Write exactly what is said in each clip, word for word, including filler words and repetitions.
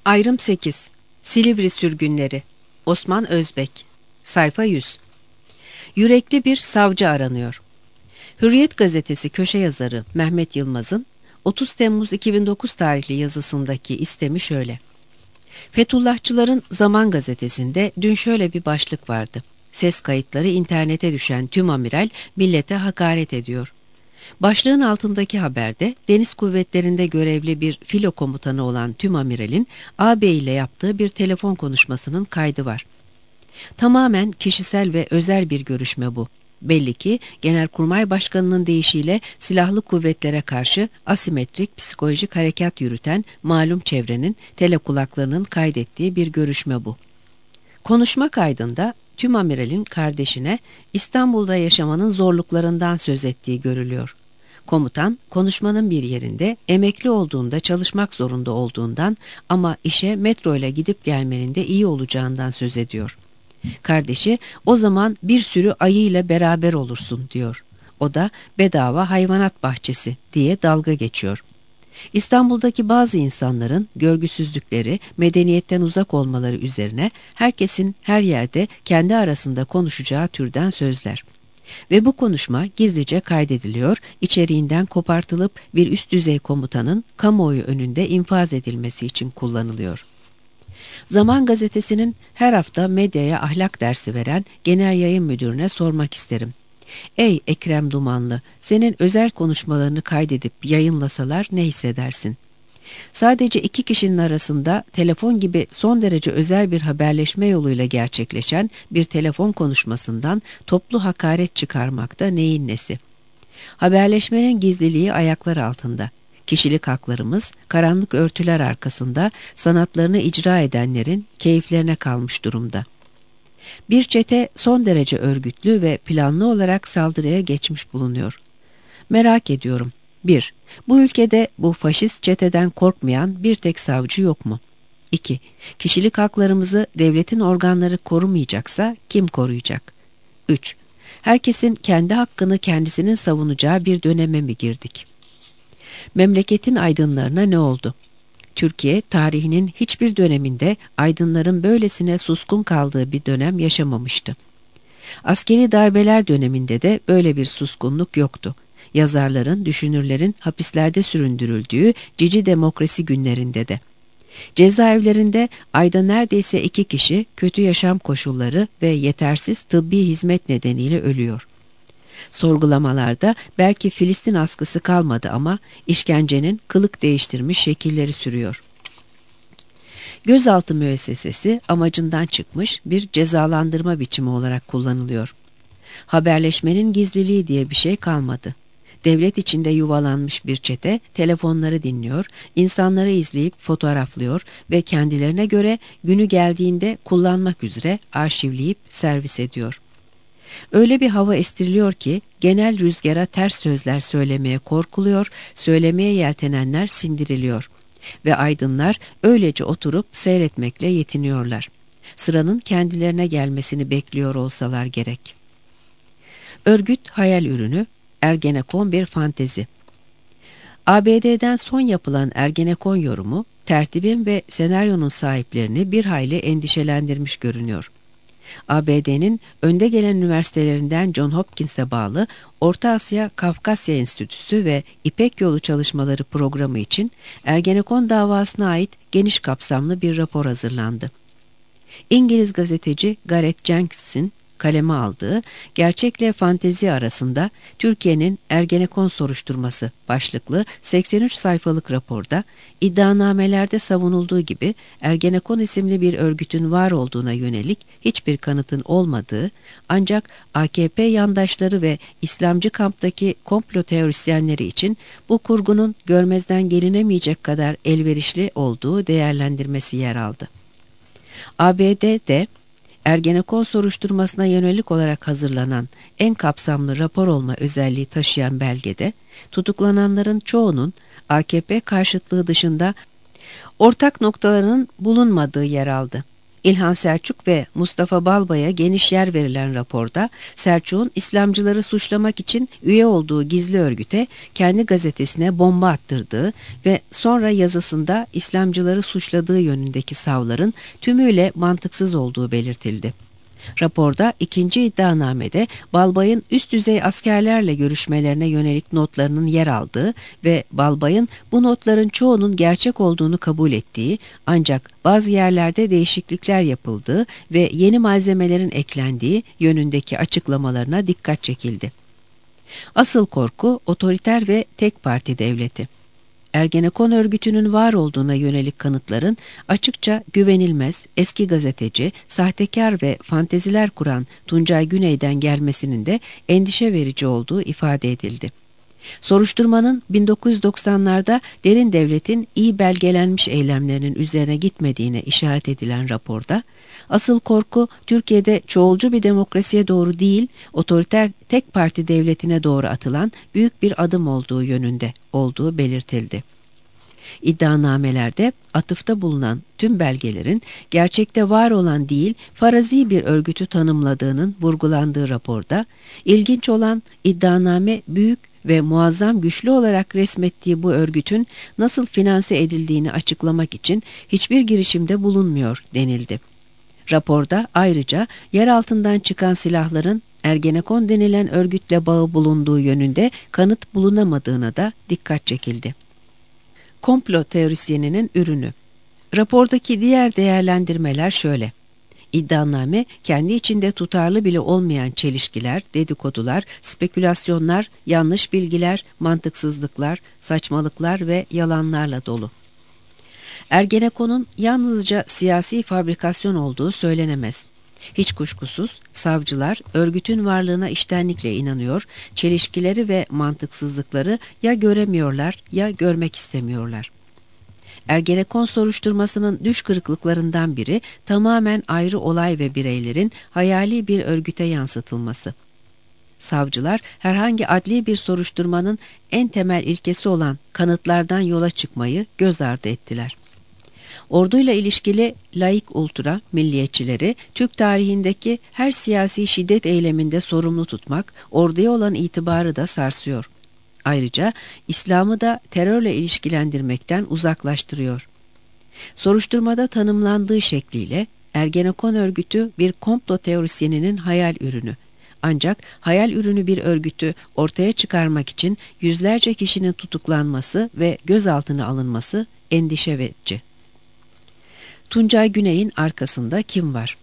Ayrım sekiz. Silivri sürgünleri. Osman Özbek. Sayfa yüz. Yürekli bir savcı aranıyor. Hürriyet gazetesi köşe yazarı Mehmet Yılmaz'ın otuz Temmuz iki bin dokuz tarihli yazısındaki istemi şöyle. Fethullahçıların Zaman gazetesinde dün şöyle bir başlık vardı. Ses kayıtları internete düşen tüm amiral millete hakaret ediyor. Başlığın altındaki haberde deniz kuvvetlerinde görevli bir filo komutanı olan tüm amiralin ağabey ile yaptığı bir telefon konuşmasının kaydı var. Tamamen kişisel ve özel bir görüşme bu. Belli ki Genelkurmay Başkanı'nın deyişiyle silahlı kuvvetlere karşı asimetrik psikolojik harekat yürüten malum çevrenin telekulaklarının kaydettiği bir görüşme bu. Konuşma kaydında tüm amiralin kardeşine İstanbul'da yaşamanın zorluklarından söz ettiği görülüyor. Komutan konuşmanın bir yerinde emekli olduğunda çalışmak zorunda olduğundan ama işe metro ile gidip gelmenin de iyi olacağından söz ediyor. Kardeşi o zaman bir sürü ayı ile beraber olursun diyor. O da bedava hayvanat bahçesi diye dalga geçiyor. İstanbul'daki bazı insanların görgüsüzlükleri, medeniyetten uzak olmaları üzerine herkesin her yerde kendi arasında konuşacağı türden sözler. Ve bu konuşma gizlice kaydediliyor, içeriğinden kopartılıp bir üst düzey komutanın kamuoyu önünde infaz edilmesi için kullanılıyor. Zaman gazetesinin her hafta medyaya ahlak dersi veren genel yayın müdürüne sormak isterim. Ey Ekrem Dumanlı, senin özel konuşmalarını kaydedip yayınlasalar ne hissedersin? Sadece iki kişinin arasında telefon gibi son derece özel bir haberleşme yoluyla gerçekleşen bir telefon konuşmasından toplu hakaret çıkarmakta neyin nesi? Haberleşmenin gizliliği ayaklar altında. Kişilik haklarımız karanlık örtüler arkasında sanatlarını icra edenlerin keyiflerine kalmış durumda. Bir çete son derece örgütlü ve planlı olarak saldırıya geçmiş bulunuyor. Merak ediyorum. bir. Bu ülkede bu faşist çeteden korkmayan bir tek savcı yok mu? iki. Kişilik haklarımızı devletin organları korumayacaksa kim koruyacak? üç. Herkesin kendi hakkını kendisinin savunacağı bir döneme mi girdik? Memleketin aydınlarına ne oldu? Türkiye tarihinin hiçbir döneminde aydınların böylesine suskun kaldığı bir dönem yaşamamıştı. Askeri darbeler döneminde de böyle bir suskunluk yoktu. Yazarların, düşünürlerin hapislerde süründürüldüğü cici demokrasi günlerinde de. Cezaevlerinde ayda neredeyse iki kişi kötü yaşam koşulları ve yetersiz tıbbi hizmet nedeniyle ölüyor. Sorgulamalarda belki Filistin askısı kalmadı ama işkencenin kılık değiştirmiş şekilleri sürüyor. Gözaltı müessesesi amacından çıkmış bir cezalandırma biçimi olarak kullanılıyor. Haberleşmenin gizliliği diye bir şey kalmadı. Devlet içinde yuvalanmış bir çete telefonları dinliyor, insanları izleyip fotoğraflıyor ve kendilerine göre günü geldiğinde kullanmak üzere arşivleyip servis ediyor. Öyle bir hava estiriliyor ki genel rüzgara ters sözler söylemeye korkuluyor, söylemeye yeltenenler sindiriliyor ve aydınlar öylece oturup seyretmekle yetiniyorlar. Sıranın kendilerine gelmesini bekliyor olsalar gerek. Örgüt hayal ürünü, Ergenekon bir fantezi. A B D'den son yapılan Ergenekon yorumu, tertibin ve senaryonun sahiplerini bir hayli endişelendirmiş görünüyor. A B D'nin önde gelen üniversitelerinden John Hopkins'e bağlı Orta Asya Kafkasya Enstitüsü ve İpek Yolu Çalışmaları Programı için Ergenekon davasına ait geniş kapsamlı bir rapor hazırlandı. İngiliz gazeteci Gareth Jenkins'in kaleme aldığı Gerçekle Fantezi arasında Türkiye'nin Ergenekon soruşturması başlıklı seksen üç sayfalık raporda iddianamelerde savunulduğu gibi Ergenekon isimli bir örgütün var olduğuna yönelik hiçbir kanıtın olmadığı ancak A K P yandaşları ve İslamcı kamptaki komplo teorisyenleri için bu kurgunun görmezden gelinemeyecek kadar elverişli olduğu değerlendirmesi yer aldı. A B D'de Ergenekon soruşturmasına yönelik olarak hazırlanan en kapsamlı rapor olma özelliği taşıyan belgede tutuklananların çoğunun A K P karşıtlığı dışında ortak noktalarının bulunmadığı yer aldı. İlhan Selçuk ve Mustafa Balbay'a geniş yer verilen raporda Selçuk'un İslamcıları suçlamak için üye olduğu gizli örgüte kendi gazetesine bomba attırdığı ve sonra yazısında İslamcıları suçladığı yönündeki savların tümüyle mantıksız olduğu belirtildi. Raporda ikinci iddianamede Balbay'ın üst düzey askerlerle görüşmelerine yönelik notlarının yer aldığı ve Balbay'ın bu notların çoğunun gerçek olduğunu kabul ettiği ancak bazı yerlerde değişiklikler yapıldığı ve yeni malzemelerin eklendiği yönündeki açıklamalarına dikkat çekildi. Asıl korku otoriter ve tek parti devleti. Ergenekon örgütünün var olduğuna yönelik kanıtların açıkça güvenilmez, eski gazeteci, sahtekar ve fanteziler kuran Tuncay Güney'den gelmesinin de endişe verici olduğu ifade edildi. Soruşturmanın bin dokuz yüz doksanlarda derin devletin iyi belgelenmiş eylemlerinin üzerine gitmediğine işaret edilen raporda, asıl korku Türkiye'de çoğulcu bir demokrasiye doğru değil, otoriter tek parti devletine doğru atılan büyük bir adım olduğu yönünde olduğu belirtildi. İddianamelerde atıfta bulunan tüm belgelerin gerçekte var olan değil, farazi bir örgütü tanımladığının vurgulandığı raporda, ilginç olan iddianame büyük ve muazzam güçlü olarak resmettiği bu örgütün nasıl finanse edildiğini açıklamak için hiçbir girişimde bulunmuyor denildi. Raporda ayrıca yer altından çıkan silahların Ergenekon denilen örgütle bağı bulunduğu yönünde kanıt bulunamadığına da dikkat çekildi. Komplo teorisyeninin ürünü. Rapordaki diğer değerlendirmeler şöyle. İddianame kendi içinde tutarlı bile olmayan çelişkiler, dedikodular, spekülasyonlar, yanlış bilgiler, mantıksızlıklar, saçmalıklar ve yalanlarla dolu. Ergenekon'un yalnızca siyasi fabrikasyon olduğu söylenemez. Hiç kuşkusuz savcılar örgütün varlığına içtenlikle inanıyor, çelişkileri ve mantıksızlıkları ya göremiyorlar ya görmek istemiyorlar. Ergenekon soruşturmasının düş kırıklıklarından biri tamamen ayrı olay ve bireylerin hayali bir örgüte yansıtılması. Savcılar herhangi adli bir soruşturmanın en temel ilkesi olan kanıtlardan yola çıkmayı göz ardı ettiler. Orduyla ilişkili laik ultra milliyetçileri Türk tarihindeki her siyasi şiddet eyleminde sorumlu tutmak orduya olan itibarı da sarsıyor. Ayrıca İslam'ı da terörle ilişkilendirmekten uzaklaştırıyor. Soruşturmada tanımlandığı şekliyle Ergenekon örgütü bir komplo teorisyeninin hayal ürünü. Ancak hayal ürünü bir örgütü ortaya çıkarmak için yüzlerce kişinin tutuklanması ve gözaltına alınması endişe verici. Tuncay Güney'in arkasında kim var?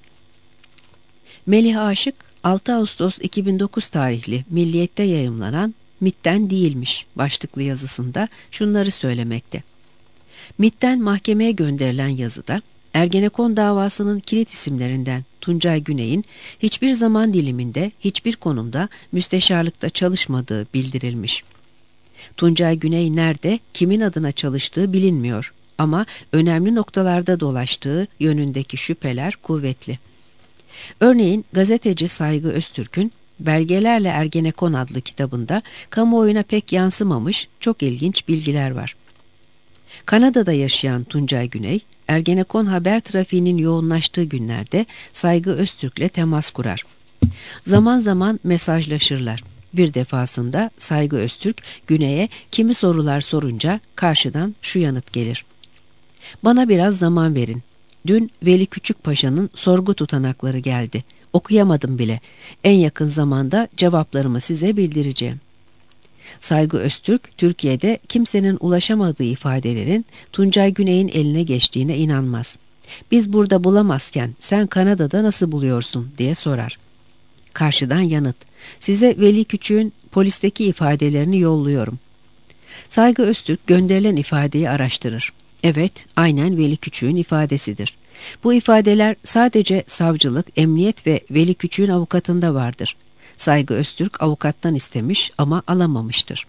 Melih Aşık, altı Ağustos iki bin dokuz tarihli Milliyet'te yayımlanan MİT'ten değilmiş başlıklı yazısında şunları söylemekte. MİT'ten mahkemeye gönderilen yazıda Ergenekon davasının kilit isimlerinden Tuncay Güney'in hiçbir zaman diliminde, hiçbir konumda müsteşarlıkta çalışmadığı bildirilmiş. Tuncay Güney nerede, kimin adına çalıştığı bilinmiyor ama önemli noktalarda dolaştığı yönündeki şüpheler kuvvetli. Örneğin gazeteci Saygı Öztürk'ün Belgelerle Ergenekon adlı kitabında kamuoyuna pek yansımamış çok ilginç bilgiler var. Kanada'da yaşayan Tuncay Güney, Ergenekon haber trafiğinin yoğunlaştığı günlerde Saygı Öztürk'le temas kurar. Zaman zaman mesajlaşırlar. Bir defasında Saygı Öztürk, Güney'e kimi sorular sorunca karşıdan şu yanıt gelir. Bana biraz zaman verin. Dün Veli Küçükpaşa'nın sorgu tutanakları geldi. Okuyamadım bile. En yakın zamanda cevaplarımı size bildireceğim. Saygı Öztürk, Türkiye'de kimsenin ulaşamadığı ifadelerin Tuncay Güney'in eline geçtiğine inanmaz. Biz burada bulamazken sen Kanada'da nasıl buluyorsun diye sorar. Karşıdan yanıt. Size Veli Küçük'ün polisteki ifadelerini yolluyorum. Saygı Öztürk gönderilen ifadeyi araştırır. Evet, aynen Veli Küçük'ün ifadesidir. Bu ifadeler sadece savcılık, emniyet ve Veli Küçük'ün avukatında vardır. Saygı Öztürk avukattan istemiş ama alamamıştır.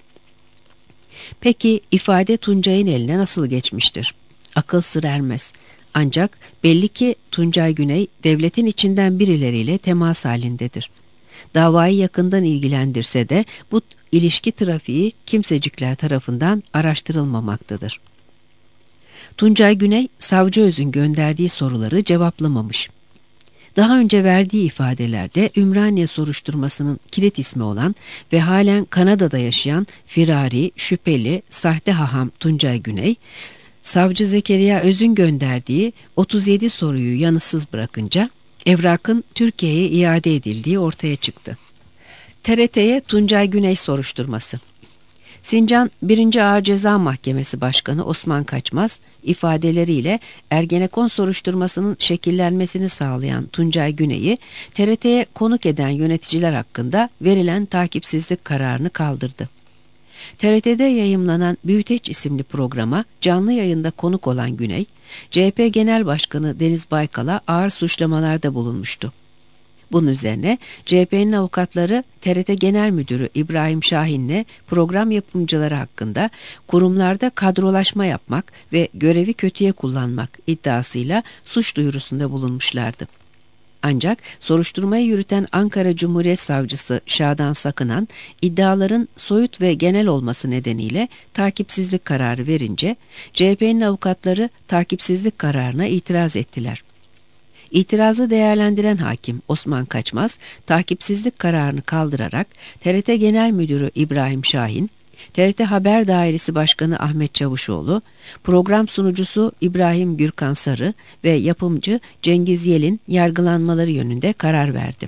Peki ifade Tuncay'ın eline nasıl geçmiştir? Akıl sır ermez. Ancak belli ki Tuncay Güney devletin içinden birileriyle temas halindedir. Davayı yakından ilgilendirse de bu ilişki trafiği kimsecikler tarafından araştırılmamaktadır. Tuncay Güney, Savcı Öz'ün gönderdiği soruları cevaplamamış. Daha önce verdiği ifadelerde Ümraniye soruşturmasının kilit ismi olan ve halen Kanada'da yaşayan firari, şüpheli, sahte haham Tuncay Güney, Savcı Zekeriya Öz'ün gönderdiği otuz yedi soruyu yanıtsız bırakınca evrakın Türkiye'ye iade edildiği ortaya çıktı. T R T'ye Tuncay Güney soruşturması. Sincan birinci Ağır Ceza Mahkemesi Başkanı Osman Kaçmaz ifadeleriyle Ergenekon soruşturmasının şekillenmesini sağlayan Tuncay Güney'i T R T'ye konuk eden yöneticiler hakkında verilen takipsizlik kararını kaldırdı. T R T'de yayımlanan Büyüteç isimli programa canlı yayında konuk olan Güney, C H P Genel Başkanı Deniz Baykal'a ağır suçlamalarda bulunmuştu. Bunun üzerine C H P'nin avukatları T R T Genel Müdürü İbrahim Şahin'le program yapımcıları hakkında kurumlarda kadrolaşma yapmak ve görevi kötüye kullanmak iddiasıyla suç duyurusunda bulunmuşlardı. Ancak soruşturmayı yürüten Ankara Cumhuriyet Savcısı Şadan Sakınan iddiaların soyut ve genel olması nedeniyle takipsizlik kararı verince C H P'nin avukatları takipsizlik kararına itiraz ettiler. İtirazı değerlendiren hakim Osman Kaçmaz, takipsizlik kararını kaldırarak T R T Genel Müdürü İbrahim Şahin, T R T Haber Dairesi Başkanı Ahmet Çavuşoğlu, program sunucusu İbrahim Gürkan Sarı ve yapımcı Cengiz Yel'in yargılanmaları yönünde karar verdi.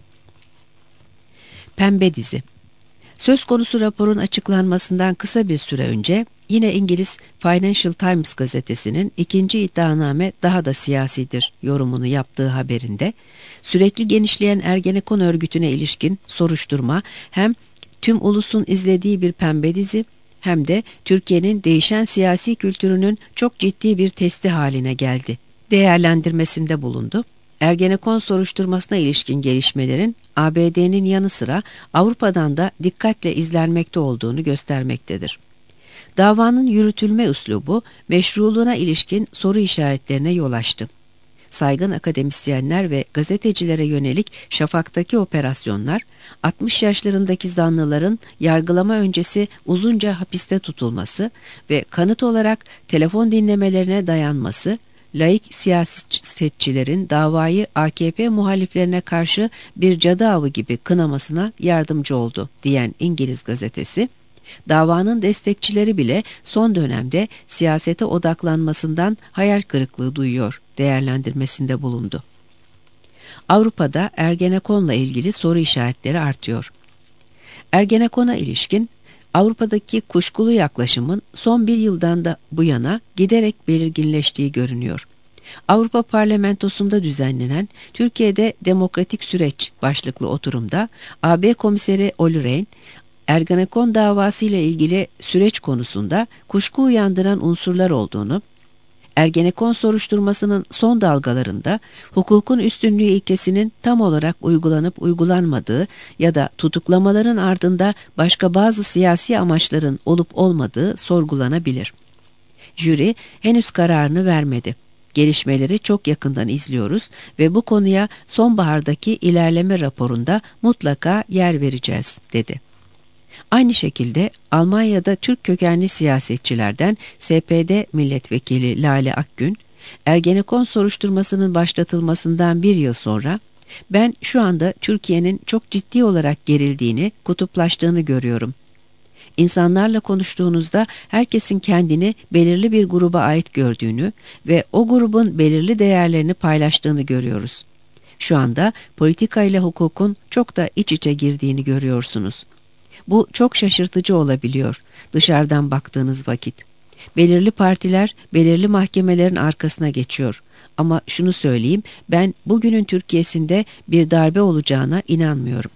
Pembe dizi. Söz konusu raporun açıklanmasından kısa bir süre önce yine İngiliz Financial Times gazetesinin ikinci iddianame daha da siyasidir yorumunu yaptığı haberinde sürekli genişleyen Ergenekon örgütüne ilişkin soruşturma hem tüm ulusun izlediği bir pembe dizi hem de Türkiye'nin değişen siyasi kültürünün çok ciddi bir testi haline geldi değerlendirmesinde bulundu. Ergenekon soruşturmasına ilişkin gelişmelerin A B D'nin yanı sıra Avrupa'dan da dikkatle izlenmekte olduğunu göstermektedir. Davanın yürütülme üslubu meşruluğuna ilişkin soru işaretlerine yol açtı. Saygın akademisyenler ve gazetecilere yönelik Şafak'taki operasyonlar, altmış yaşlarındaki zanlıların yargılama öncesi uzunca hapiste tutulması ve kanıt olarak telefon dinlemelerine dayanması, laik siyasetçilerin davayı A K P muhaliflerine karşı bir cadı avı gibi kınamasına yardımcı oldu diyen İngiliz gazetesi, davanın destekçileri bile son dönemde siyasete odaklanmasından hayal kırıklığı duyuyor değerlendirmesinde bulundu. Avrupa'da Ergenekon'la ilgili soru işaretleri artıyor. Ergenekon'a ilişkin Avrupa'daki kuşkulu yaklaşımın son bir yıldan da bu yana giderek belirginleştiği görünüyor. Avrupa Parlamentosu'nda düzenlenen Türkiye'de Demokratik Süreç başlıklı oturumda A B Komiseri Olli Rehn, Ergenekon davası ile ilgili süreç konusunda kuşku uyandıran unsurlar olduğunu, Ergenekon soruşturmasının son dalgalarında hukukun üstünlüğü ilkesinin tam olarak uygulanıp uygulanmadığı ya da tutuklamaların ardında başka bazı siyasi amaçların olup olmadığı sorgulanabilir. Jüri henüz kararını vermedi. Gelişmeleri çok yakından izliyoruz ve bu konuya sonbahardaki ilerleme raporunda mutlaka yer vereceğiz, dedi. Aynı şekilde Almanya'da Türk kökenli siyasetçilerden S P D milletvekili Lale Akgün, Ergenekon soruşturmasının başlatılmasından bir yıl sonra, ben şu anda Türkiye'nin çok ciddi olarak gerildiğini, kutuplaştığını görüyorum. İnsanlarla konuştuğunuzda herkesin kendini belirli bir gruba ait gördüğünü ve o grubun belirli değerlerini paylaştığını görüyoruz. Şu anda politika ile hukukun çok da iç içe girdiğini görüyorsunuz. Bu çok şaşırtıcı olabiliyor dışarıdan baktığınız vakit. Belirli partiler belirli mahkemelerin arkasına geçiyor. Ama şunu söyleyeyim, ben bugünün Türkiye'sinde bir darbe olacağına inanmıyorum.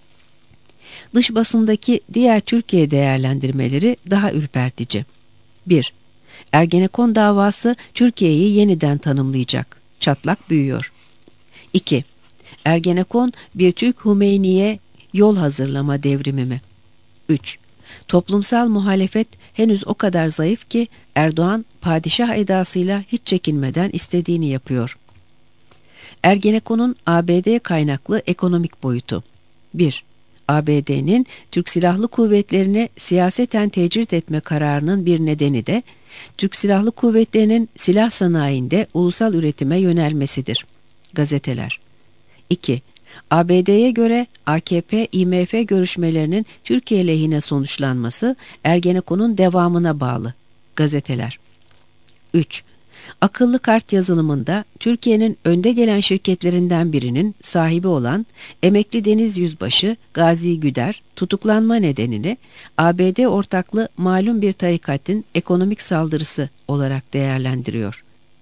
Dış basındaki diğer Türkiye değerlendirmeleri daha ürpertici. bir. Ergenekon davası Türkiye'yi yeniden tanımlayacak. Çatlak büyüyor. iki. Ergenekon bir Türk Hümeyni'ye yol hazırlama devrimi mi? üç. Toplumsal muhalefet henüz o kadar zayıf ki Erdoğan padişah edasıyla hiç çekinmeden istediğini yapıyor. Ergenekon'un A B D kaynaklı ekonomik boyutu. bir. A B D'nin Türk Silahlı Kuvvetleri'ne siyaseten tecrit etme kararının bir nedeni de Türk Silahlı Kuvvetleri'nin silah sanayinde ulusal üretime yönelmesidir. Gazeteler. iki. A B D'ye göre A K P İ M F görüşmelerinin Türkiye lehine sonuçlanması Ergenekon'un devamına bağlı. Gazeteler. üç. Akıllı kart yazılımında Türkiye'nin önde gelen şirketlerinden birinin sahibi olan emekli deniz yüzbaşı Gazi Güder tutuklanma nedenini A B D ortaklı malum bir tarikatın ekonomik saldırısı olarak değerlendiriyor.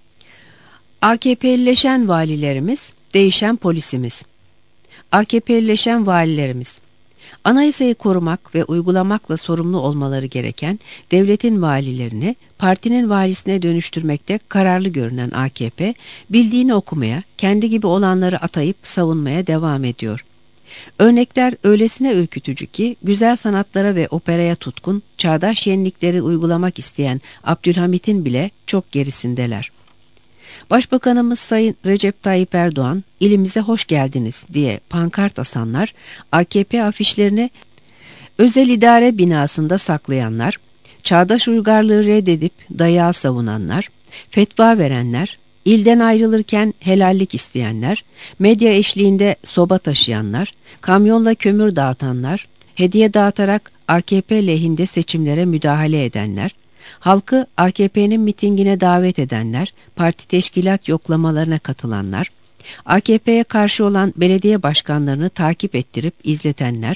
A K P'lileşen valilerimiz, değişen polisimiz. A K P'lileşen valilerimiz, anayasayı korumak ve uygulamakla sorumlu olmaları gereken devletin valilerini partinin valisine dönüştürmekte kararlı görünen A K P, bildiğini okumaya, kendi gibi olanları atayıp savunmaya devam ediyor. Örnekler öylesine ürkütücü ki güzel sanatlara ve operaya tutkun, çağdaş yenilikleri uygulamak isteyen Abdülhamit'in bile çok gerisindeler. Başbakanımız Sayın Recep Tayyip Erdoğan, ilimize hoş geldiniz diye pankart asanlar, A K P afişlerini özel idare binasında saklayanlar, çağdaş uygarlığı reddedip dayağı savunanlar, fetva verenler, ilden ayrılırken helallik isteyenler, medya eşliğinde soba taşıyanlar, kamyonla kömür dağıtanlar, hediye dağıtarak A K P lehinde seçimlere müdahale edenler, halkı A K P'nin mitingine davet edenler, parti teşkilat yoklamalarına katılanlar, A K P'ye karşı olan belediye başkanlarını takip ettirip izletenler,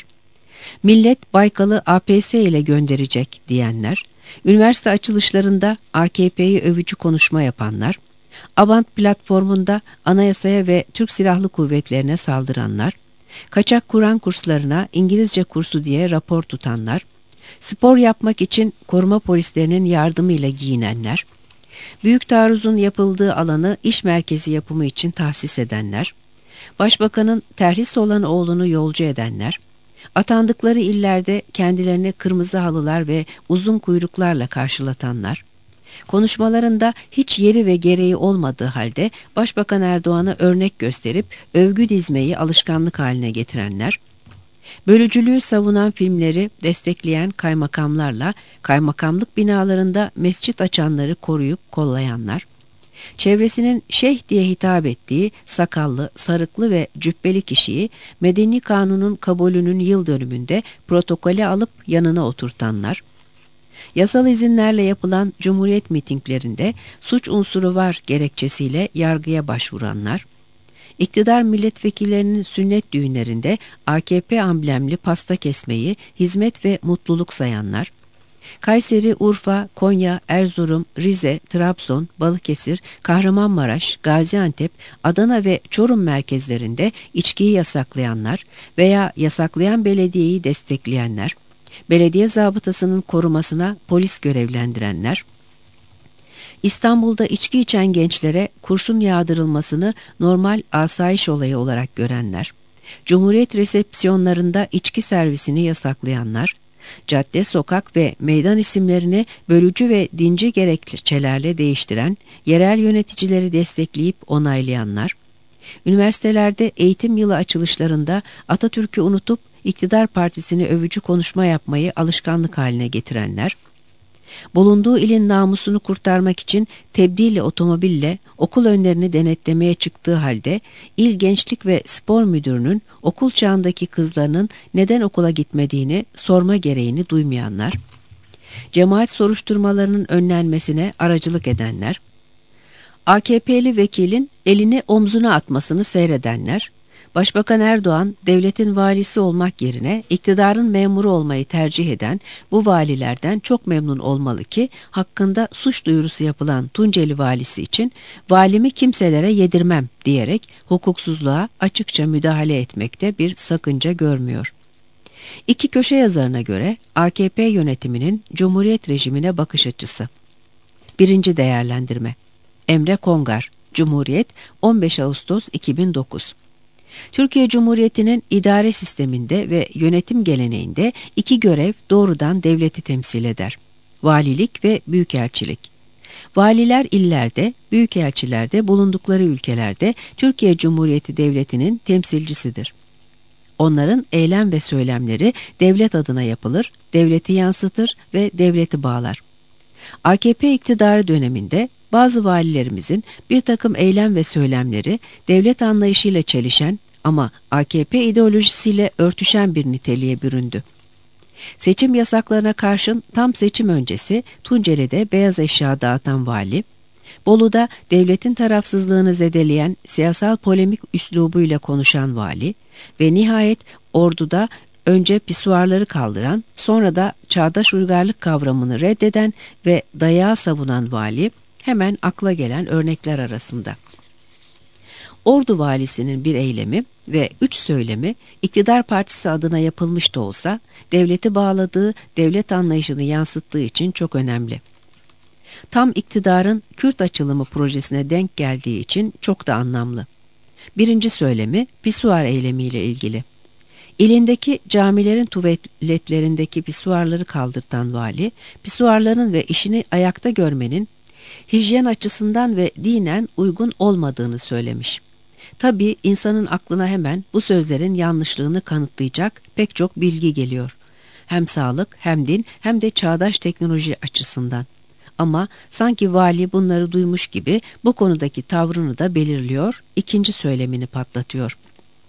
millet Baykal'ı A P S ile gönderecek diyenler, üniversite açılışlarında A K P'yi övücü konuşma yapanlar, Abant platformunda anayasaya ve Türk Silahlı Kuvvetlerine saldıranlar, kaçak Kur'an kurslarına İngilizce kursu diye rapor tutanlar, spor yapmak için koruma polislerinin yardımıyla giyinenler, büyük taarruzun yapıldığı alanı iş merkezi yapımı için tahsis edenler, başbakanın terhis olan oğlunu yolcu edenler, atandıkları illerde kendilerine kırmızı halılar ve uzun kuyruklarla karşılatanlar, konuşmalarında hiç yeri ve gereği olmadığı halde Başbakan Erdoğan'a örnek gösterip övgü dizmeyi alışkanlık haline getirenler, bölücülüğü savunan filmleri destekleyen kaymakamlarla kaymakamlık binalarında mescit açanları koruyup kollayanlar, çevresinin şeyh diye hitap ettiği sakallı, sarıklı ve cübbeli kişiyi Medeni Kanun'un kabulünün yıl dönümünde protokole alıp yanına oturtanlar, yasal izinlerle yapılan Cumhuriyet mitinglerinde suç unsuru var gerekçesiyle yargıya başvuranlar, İktidar milletvekillerinin sünnet düğünlerinde A K P amblemli pasta kesmeyi hizmet ve mutluluk sayanlar, Kayseri, Urfa, Konya, Erzurum, Rize, Trabzon, Balıkesir, Kahramanmaraş, Gaziantep, Adana ve Çorum merkezlerinde içkiyi yasaklayanlar veya yasaklayan belediyeyi destekleyenler, belediye zabıtasının korumasına polis görevlendirenler, İstanbul'da içki içen gençlere kurşun yağdırılmasını normal asayiş olayı olarak görenler, Cumhuriyet resepsiyonlarında içki servisini yasaklayanlar, cadde, sokak ve meydan isimlerini bölücü ve dinci gerekçelerle değiştiren, yerel yöneticileri destekleyip onaylayanlar, üniversitelerde eğitim yılı açılışlarında Atatürk'ü unutup iktidar partisini övücü konuşma yapmayı alışkanlık haline getirenler, bulunduğu ilin namusunu kurtarmak için tebdili otomobille okul önlerini denetlemeye çıktığı halde İl Gençlik ve Spor Müdürü'nün okul çağındaki kızlarının neden okula gitmediğini sorma gereğini duymayanlar, cemaat soruşturmalarının önlenmesine aracılık edenler, A K P'li vekilin elini omzuna atmasını seyredenler, Başbakan Erdoğan devletin valisi olmak yerine iktidarın memuru olmayı tercih eden bu valilerden çok memnun olmalı ki hakkında suç duyurusu yapılan Tunceli valisi için valimi kimselere yedirmem diyerek hukuksuzluğa açıkça müdahale etmekte bir sakınca görmüyor. İki köşe yazarına göre A K P yönetiminin Cumhuriyet rejimine bakış açısı. Birinci değerlendirme. Emre Kongar, Cumhuriyet, on beş Ağustos iki bin dokuz. Türkiye Cumhuriyeti'nin idare sisteminde ve yönetim geleneğinde iki görev doğrudan devleti temsil eder. Valilik ve büyükelçilik. Valiler illerde, büyükelçiler de bulundukları ülkelerde Türkiye Cumhuriyeti Devleti'nin temsilcisidir. Onların eylem ve söylemleri devlet adına yapılır, devleti yansıtır ve devleti bağlar. A K P iktidarı döneminde bazı valilerimizin bir takım eylem ve söylemleri devlet anlayışıyla çelişen ama A K P ideolojisiyle örtüşen bir niteliğe büründü. Seçim yasaklarına karşın tam seçim öncesi Tunceli'de beyaz eşya dağıtan vali, Bolu'da devletin tarafsızlığını zedeleyen siyasal polemik üslubuyla konuşan vali ve nihayet Ordu'da önce pisuarları kaldıran, sonra da çağdaş uygarlık kavramını reddeden ve dayağı savunan vali hemen akla gelen örnekler arasında. Ordu valisinin bir eylemi ve üç söylemi iktidar partisi adına yapılmış da olsa devleti bağladığı, devlet anlayışını yansıttığı için çok önemli. Tam iktidarın Kürt açılımı projesine denk geldiği için çok da anlamlı. Birinci söylemi pisuar eylemiyle ilgili. İlindeki camilerin tuvaletlerindeki pisuarları kaldırtan vali, pisuarların ve işini ayakta görmenin hijyen açısından ve dinen uygun olmadığını söylemiş. Tabii insanın aklına hemen bu sözlerin yanlışlığını kanıtlayacak pek çok bilgi geliyor. Hem sağlık, hem din, hem de çağdaş teknoloji açısından. Ama sanki vali bunları duymuş gibi bu konudaki tavrını da belirliyor, ikinci söylemini patlatıyor.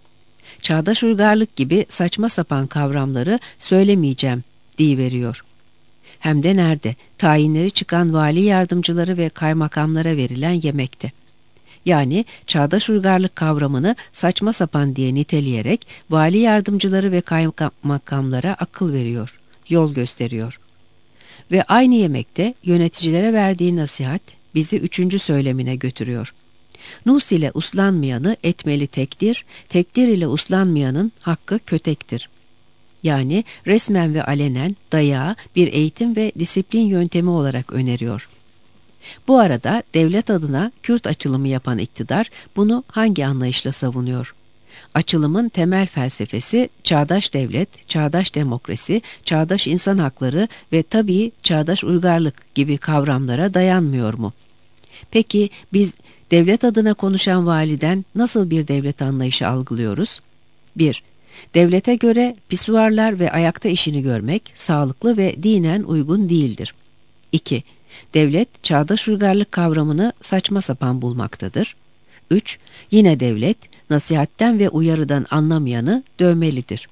Çağdaş uygarlık gibi saçma sapan kavramları söylemeyeceğim deyiveriyor. Hem de nerede? Tayinleri çıkan vali yardımcıları ve kaymakamlara verilen yemekte. Yani çağdaş uygarlık kavramını saçma sapan diye niteleyerek vali yardımcıları ve kaymakamlara akıl veriyor, yol gösteriyor. Ve aynı yemekte yöneticilere verdiği nasihat bizi üçüncü söylemine götürüyor. Nus ile uslanmayanı etmeli tekdir, tekdir ile uslanmayanın hakkı kötektir. Yani resmen ve alenen dayağı bir eğitim ve disiplin yöntemi olarak öneriyor. Bu arada devlet adına Kürt açılımı yapan iktidar bunu hangi anlayışla savunuyor? Açılımın temel felsefesi çağdaş devlet, çağdaş demokrasi, çağdaş insan hakları ve tabii çağdaş uygarlık gibi kavramlara dayanmıyor mu? Peki biz devlet adına konuşan validen nasıl bir devlet anlayışı algılıyoruz? bir. Devlete göre pisuarlar ve ayakta işini görmek sağlıklı ve dinen uygun değildir. iki. Devlet çağdaş uygarlık kavramını saçma sapan bulmaktadır. üç. Yine devlet nasihatten ve uyarıdan anlamayanı dövmelidir.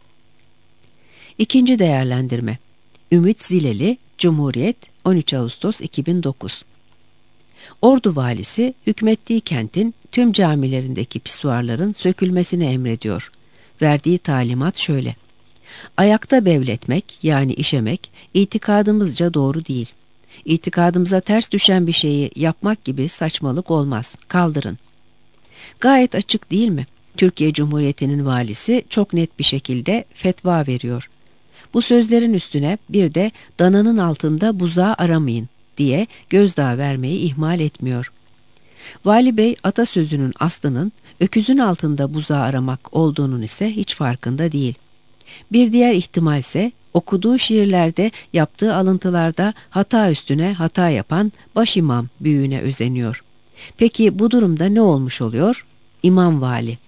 İkinci değerlendirme. Ümit Zileli, Cumhuriyet, on üç Ağustos iki bin dokuz. Ordu valisi hükmettiği kentin tüm camilerindeki pisuarların sökülmesini emrediyor. Verdiği talimat şöyle: ayakta bevletmek yani işemek itikadımızca doğru değil. İtikadımıza ters düşen bir şeyi yapmak gibi saçmalık olmaz. Kaldırın. Gayet açık değil mi? Türkiye Cumhuriyeti'nin valisi çok net bir şekilde fetva veriyor. Bu sözlerin üstüne bir de dananın altında buzağı aramayın diye gözdağı vermeyi ihmal etmiyor. Vali Bey atasözünün aslının öküzün altında buzağı aramak olduğunun ise hiç farkında değil. Bir diğer ihtimal ise okuduğu şiirlerde yaptığı alıntılarda hata üstüne hata yapan başimam büyüğüne özeniyor. Peki bu durumda ne olmuş oluyor? İmam vali.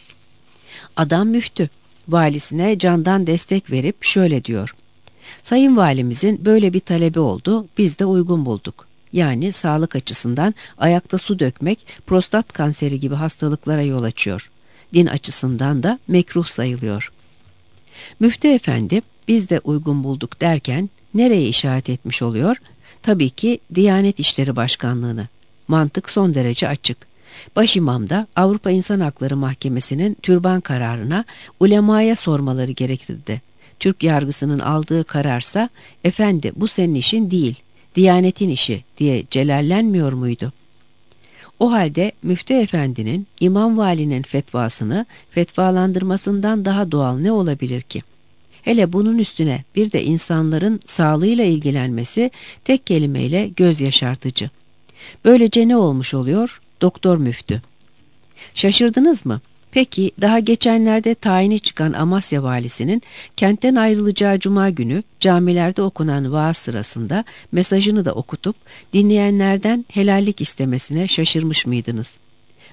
Adam müftü. Valisine candan destek verip şöyle diyor: Sayın Valimizin böyle bir talebi oldu, biz de uygun bulduk. Yani sağlık açısından ayakta su dökmek prostat kanseri gibi hastalıklara yol açıyor. Din açısından da mekruh sayılıyor. Müftü efendi biz de uygun bulduk derken nereye işaret etmiş oluyor? Tabii ki Diyanet İşleri Başkanlığı'nı. Mantık son derece açık. Başimam da Avrupa İnsan Hakları Mahkemesi'nin türban kararına ulemaya sormaları gerekirdi. Türk yargısının aldığı kararsa efendi bu senin işin değil, Diyanetin işi diye celallenmiyor muydu? O halde müftü efendinin imam valinin fetvasını fetvalandırmasından daha doğal ne olabilir ki? Hele bunun üstüne bir de insanların sağlığıyla ilgilenmesi tek kelimeyle göz yaşartıcı. Böylece ne olmuş oluyor? Doktor müftü. Şaşırdınız mı? Peki daha geçenlerde tayini çıkan Amasya valisinin kentten ayrılacağı cuma günü camilerde okunan vaaz sırasında mesajını da okutup dinleyenlerden helallik istemesine şaşırmış mıydınız?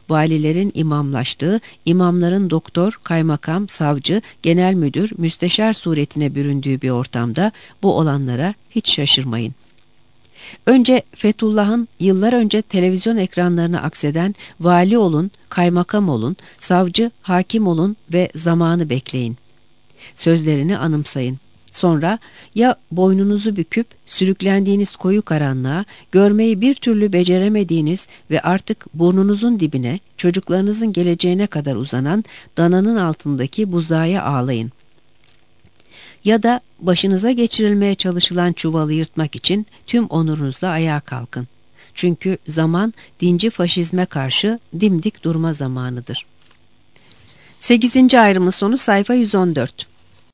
valilerin imamlaştığı, imamların doktor, kaymakam, savcı, genel müdür, müsteşar suretine büründüğü bir ortamda bu olanlara hiç şaşırmayın. Önce Fethullah'ın yıllar önce televizyon ekranlarına akseden vali olun, kaymakam olun, savcı, hakim olun ve zamanı bekleyin. Sözlerini anımsayın. Sonra ya boynunuzu büküp sürüklendiğiniz koyu karanlığa, görmeyi bir türlü beceremediğiniz ve artık burnunuzun dibine, çocuklarınızın geleceğine kadar uzanan dananın altındaki buzağa ağlayın. Ya da başınıza geçirilmeye çalışılan çuvalı yırtmak için tüm onurunuzla ayağa kalkın. Çünkü zaman dinci faşizme karşı dimdik durma zamanıdır. sekizinci ayrımın sonu sayfa yüz on dört.